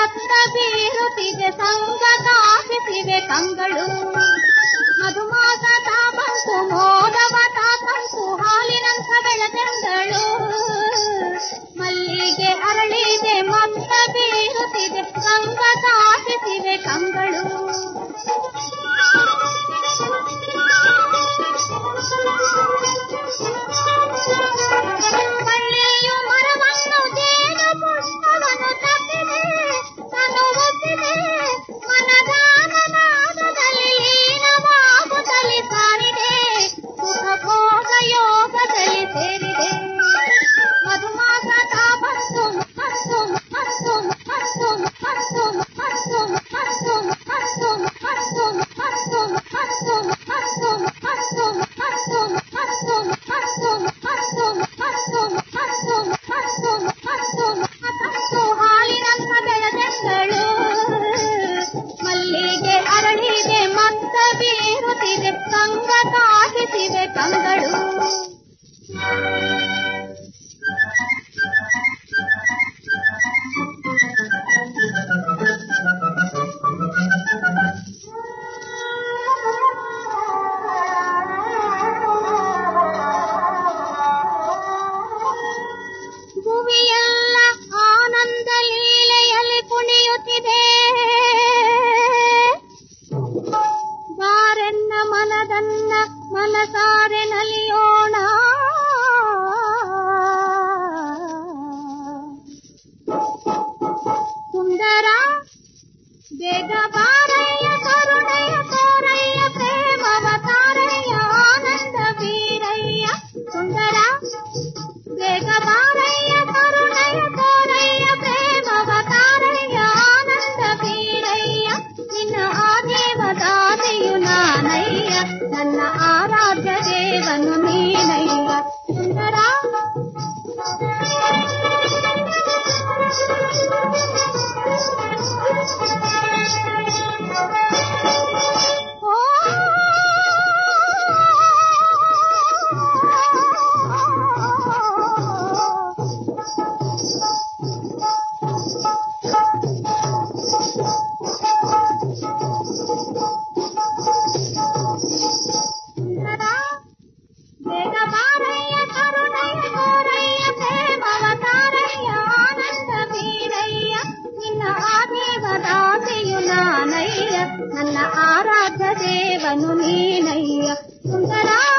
ಮತ್ತ ಬೀರುತ್ತಿವೆ ಸಂಗತಾಪಿಸಿವೆ ಕಂಗಳು. ಮಧುಮಾಸ ತಾಪಂತು ಮೋದವ ತಾಪಂತು ಹಾಲಿನಂಥ ಬೆಳದಿಂಗಳು. ಮಲ್ಲಿಗೆ ಅರಳಿದೆ ಮತ್ತ ಬೀರುತ್ತಿದೆ ಸಂಗತಾಪಿಸಿವೆ ಕಂಗಳು. ಬಳ್ಳಿಯು ಮರವನ್ನು ಜೇನು ಪುಷ್ಪವನ್ನು ತಪ್ಪಿದೆ ತನು ಒತ್ತಿದೆ ಮನದಾನನಾದದಲ್ಲಿ ಲೀನವಾಗುತ್ತಲೇ ಸಾರಿದೆ ಸುಖ ಭೋಗ ಯೋಗದಲ್ಲಿ ಸೇರಿದೆ. ಮಧುಮಾಸ ತಾಪಂತು ಮಸ್ತು ಮಸ್ತು ಮಸ್ತು ಮಸ್ತು ಮಸ್ತು ಮಸ್ತು ಮಸ್ತು ಮಸ್ತು ಮಸ್ತು ಮಸ್ತು ಮಸ್ತು ಮಸ್ತು ಮಸ್ತು ಮಸ್ತು ಮಸ್ತು ಮಸ್ತು ಹಾಲಿನಂಥ ಬೆಳದಿಂಗಳು. ಮಲ್ಲಿಗೆ ಅರಳಿದೆ ಮತ್ತ ಬೀರುತ್ತಿದೆ ಸಂಗತಾಪಿಸಿವೆ ಕಂಗಳು. ಭುವಿಯೆಲ್ಲ ಆನಂದ ಲೀಲೆಯಲ್ಲಿ ಕುಣಿಯುತ್ತಿದೆ. ಬಾರೆನ್ನ ಮನದನ್ನ ಮನಸಾರೆ ನಲಿಯೋಣ. ಸುಂದರ ಬೇಗ ಬಾರಯ್ಯ ಕರುಣೆಯ ತೋರಯ್ಯ ಪ್ರೇಮವ ತಾರಯ್ಯ ಆನಂದ ಬೀರಯ್ಯ. ಸುಂದರ ಬೇಗ ಬಾರಯ್ಯ ಕರುಣೆಯ ತೋರಯ್ಯ ಪ್ರೇಮವ ತಾರಯ್ಯ ಆನಂದ ಬೀರಯ್ಯ. ನಿನ್ನ ಆದೇವದಾದಿಯು ನಾನಯ್ಯ ನನ್ನ ಆರಾಧ್ಯ ದೇವನು ನೀನಯ್ಯ. ಸುಂದರ ಬೇಗ ಬಾರಯ್ಯ ಕರುಣೆಯ ತೋರಯ್ಯ ಪ್ರೇಮವ ತಾರಯ್ಯ ಆನಂದ ಬೀರಯ್ಯ. ನಿನ್ನ ಆದೇವದಾದಿಯು ನಾನಯ್ಯ ನನ್ನ ಆರಾಧ್ಯ ದೇವನು ನೀನಯ್ಯ. ಸುಂದರ